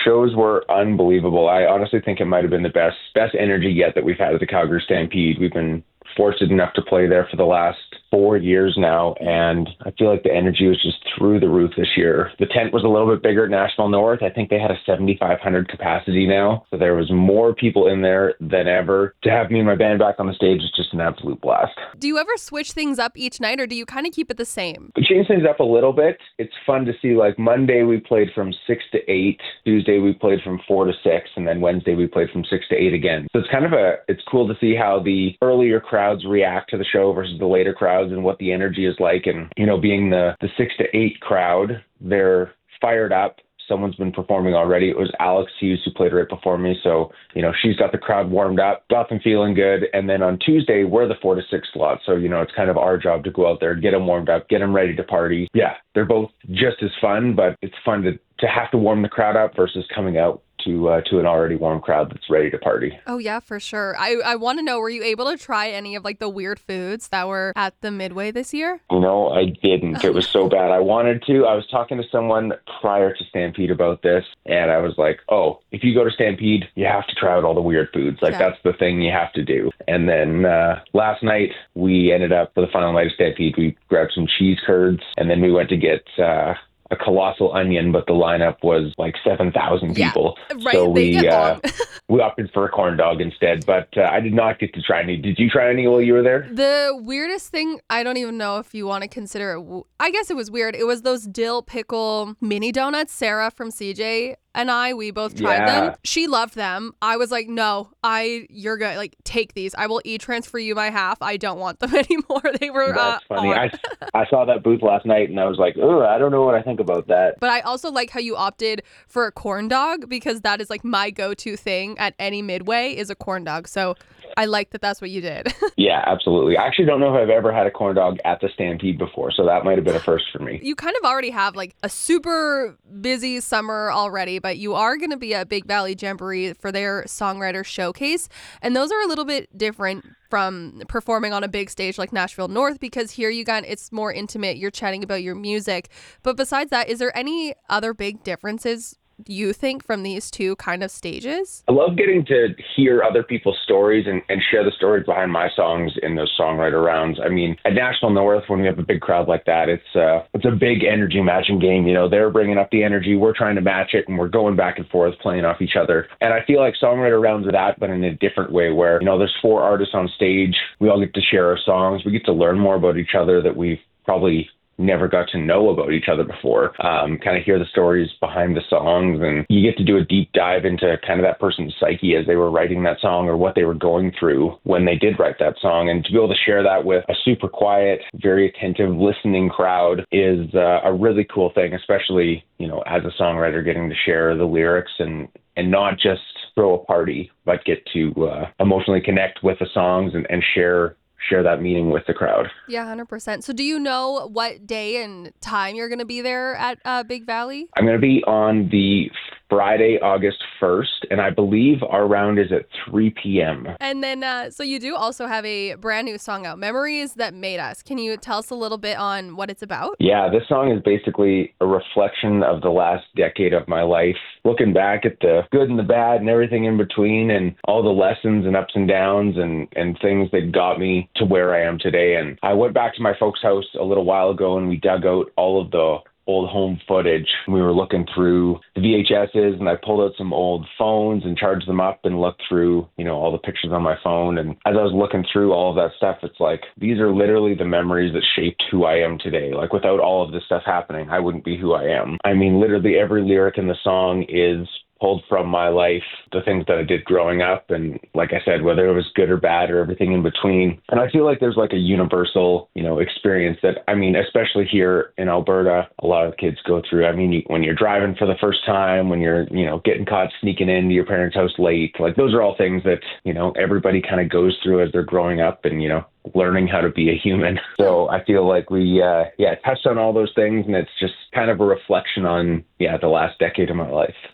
shows were unbelievable. I honestly think it might have been the best energy yet that we've had at the Calgary Stampede. We've been fortunate enough to play there for the last 4 years now, and I feel like the energy was just through the roof this year. The tent was a little bit bigger at Nashville North. I think they had a 7,500 capacity now, so there was more people in there than ever. To have me and my band back on the stage is just an absolute blast. Do you ever switch things up each night, or do you kind of keep it the same? We change things up a little bit. It's fun to see, like Monday we played from 6 to 8, Tuesday we played from 4 to 6, and then Wednesday we played from 6 to 8 again. So it's cool to see how the earlier crowds react to the show versus the later crowds and what the energy is like. And, being the 6 to 8 crowd, they're fired up. Someone's been performing already. It was Alex Hughes who played right before me. So, she's got the crowd warmed up, got them feeling good. And then on Tuesday, we're the 4 to 6 slot. So, it's kind of our job to go out there, get them warmed up, get them ready to party. Yeah, they're both just as fun, but it's fun to have to warm the crowd up versus coming out to an already warm crowd that's ready to party. Oh, yeah, for sure. I want to know, were you able to try any of the weird foods that were at the Midway this year? I didn't. It was so bad. I wanted to. I was talking to someone prior to Stampede about this, and I was like, oh, if you go to Stampede, you have to try out all the weird foods. That's the thing you have to do. And then last night, we ended up, for the final night of Stampede, we grabbed some cheese curds, and then we went to get a colossal onion, but the lineup was like 7,000 people. Right. So we opted for a corn dog instead, but I did not get to try any. Did you try any while you were there? The weirdest thing, I don't even know if you want to consider it. I guess it was weird. It was those dill pickle mini donuts. Sarah from CJ and we both tried them. She loved them. I was like, no, you're good. Like, take these. I will transfer you my half. I don't want them anymore. They were That's funny. I saw that booth last night and I was like, oh, I don't know what I think about that. But I also like how you opted for a corn dog, because that is my go-to thing at any Midway is a corn dog. So I like that that's what you did. Yeah, absolutely. I actually don't know if I've ever had a corn dog at the Stampede before, so that might have been a first for me. You kind of already have a super busy summer already, but you are going to be at Big Valley Jamboree for their songwriter showcase, and those are a little bit different from performing on a big stage like Nashville North, because here it's more intimate. You're chatting about your music. But besides that, is there any other big differences you think from these two kind of stages? I love getting to hear other people's stories and share the stories behind my songs in those songwriter rounds. I mean, at National North, when we have a big crowd like that, it's a big energy matching game. They're bringing up the energy, we're trying to match it, and we're going back and forth playing off each other. And I feel like songwriter rounds are that, but in a different way, where there's 4 artists on stage, we all get to share our songs, we get to learn more about each other that we've probably never got to know about each other before, kind of hear the stories behind the songs, and you get to do a deep dive into kind of that person's psyche as they were writing that song or what they were going through when they did write that song. And to be able to share that with a super quiet, very attentive, listening crowd is a really cool thing, especially, as a songwriter, getting to share the lyrics and not just throw a party, but get to emotionally connect with the songs and share that meaning with the crowd. Yeah, 100%. So do you know what day and time you're going to be there at Big Valley? I'm going to be on the Friday, August 1st, and I believe our round is at 3 p.m. And then, so you do also have a brand new song out, Memories That Made Us. Can you tell us a little bit on what it's about? Yeah, this song is basically a reflection of the last decade of my life, looking back at the good and the bad and everything in between, and all the lessons and ups and downs and things that got me to where I am today. And I went back to my folks' house a little while ago, and we dug out all of the old home footage. We were looking through the VHSs, and I pulled out some old phones and charged them up and looked through, all the pictures on my phone. And as I was looking through all of that stuff, it's like, these are literally the memories that shaped who I am today. Like, without all of this stuff happening, I wouldn't be who I am. I mean, literally every lyric in the song is pulled from my life, the things that I did growing up. And like I said, whether it was good or bad or everything in between. And I feel like there's a universal, experience that, especially here in Alberta, a lot of kids go through. When you're driving for the first time, when you're, getting caught sneaking into your parents' house late, those are all things that, everybody kind of goes through as they're growing up and, learning how to be a human. So I feel like we, touched on all those things, and it's just kind of a reflection on, the last decade of my life.